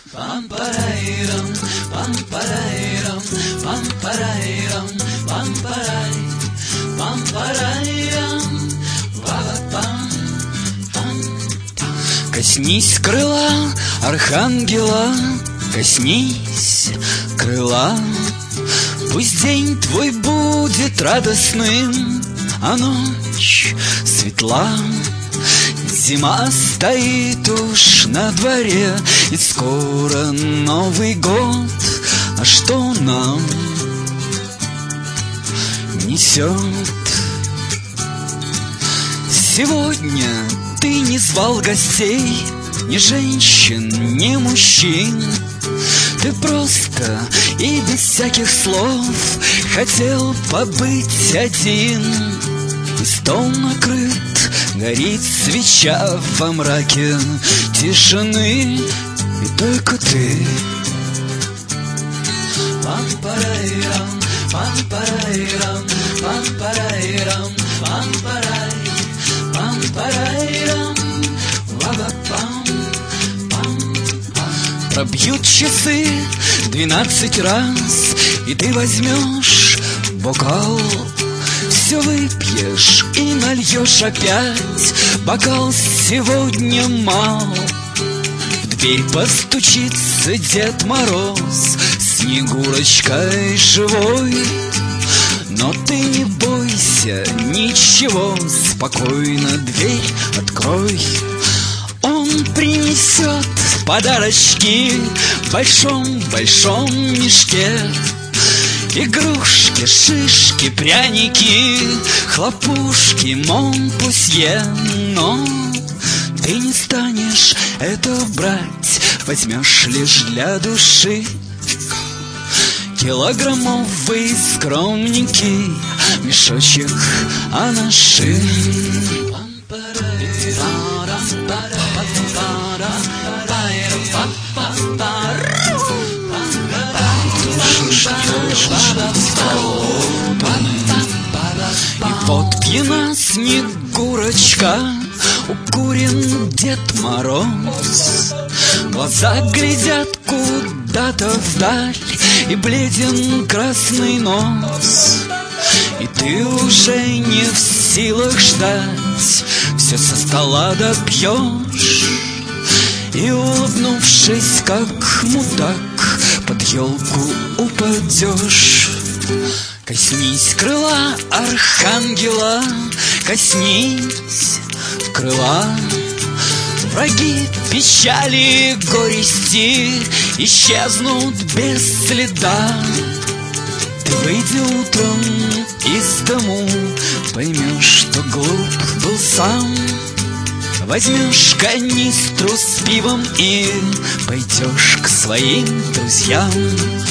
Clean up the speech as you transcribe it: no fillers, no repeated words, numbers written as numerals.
Пам-парайрам, пам-парайрам, пам-парайрам, пам-парай, пам-парайрам, ва-ва-пам, пам. Коснись крыла архангела, коснись крыла. Пусть день твой будет радостным, а ночь светла. Зима стоит уж на дворе, и скоро Новый год. А что нам несет? Сегодня ты не звал гостей, ни женщин, ни мужчин. Ты просто и без всяких слов хотел побыть один. И стол накрыт, горит свеча во мраке тишины, и только ты. Пам-парайрам, пам-парайрам, пам-парайрам, пам-парай, пам-парайрам, ва-ва-пам. Пробьют часы 12 раз, и ты возьмешь бокал, все выпьешь и нальешь опять. Бокал сегодня мал. В дверь постучится Дед Мороз, Снегурочкой живой. Но ты не бойся ничего, спокойно дверь открой. Он принесет подарочки в большом-большом мешке. Игрушки, шишки, пряники, хлопушки, монпусье. Но ты не станешь это брать, возьмешь лишь для души килограммовый скромненький мешочек анаши. И вот пьяна Снегурочка, укурен Дед Мороз. Глаза глядят куда-то вдаль, и бледен красный нос. И ты уже не в силах ждать, все со стола допьешь. И, улыбнувшись, как мудак, под елку упадешь. Коснись крыла архангела, коснись крыла. Враги, печали, горести исчезнут без следа. Ты выйди утром из дому, поймешь, что глуп был сам. Возьмешь канистру с пивом и пойдешь к своим друзьям.